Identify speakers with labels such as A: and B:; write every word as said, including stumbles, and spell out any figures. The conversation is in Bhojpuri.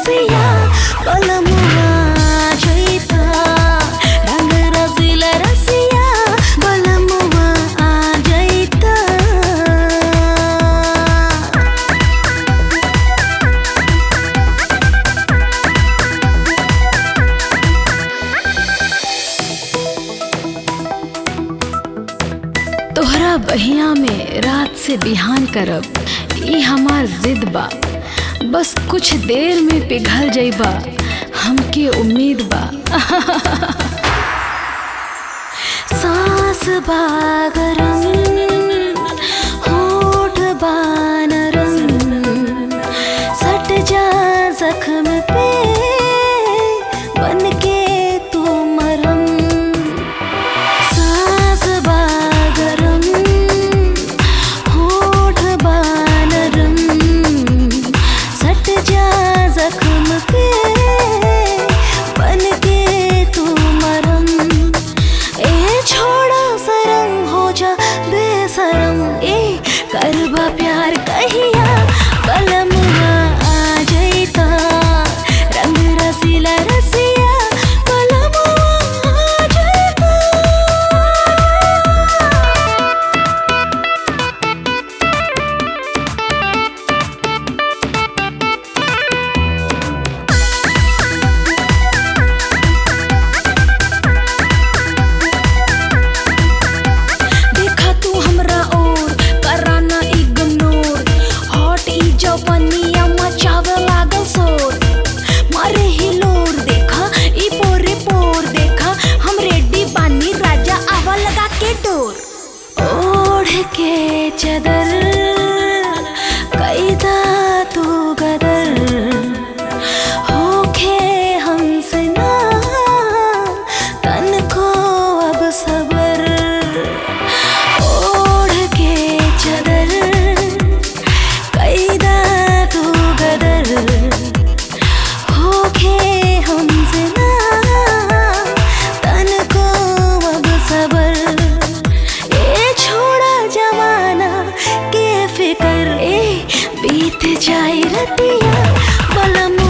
A: रसिया बलमुआ जइता रंग रसीला रसिया बलमुआ आ जइता। तोहरा बहिया में रात से बिहान करब ई हमार जिद बा, बस कुछ देर में पिघल जइबा हमके उम्मीद बा। सांस बा गरम होठ बा नरम सट जा जख्म पे बनके तू मरहम। सांस बा गरम होठ बा नरम सट जा जख्म पे बनके तू मरहम। ए छोड़ा सरम हो जा बेसरम ए करबा प्यार कहिया बलमुआ आ जइता रंग रसीला रसिया बलमुआ आ जइता। देखा तू हमरा और कराना इग्नोर हॉट ई जवनिया मचावे लागल शोर मारे हिलोर। देखा ई पोरे पोर देखा हम रेडी बानी राजा आवा लगा के डोर। ओढ़ के चदर कैदा तू गदर होखे हमसे ना तन को अब सबर। ओढ़ के चदर कैदा तू गदर होखे हमसे ना तन को अब सबर। ए छोड़ा जमाना के फिकर ए बीत जाए रतिया बलम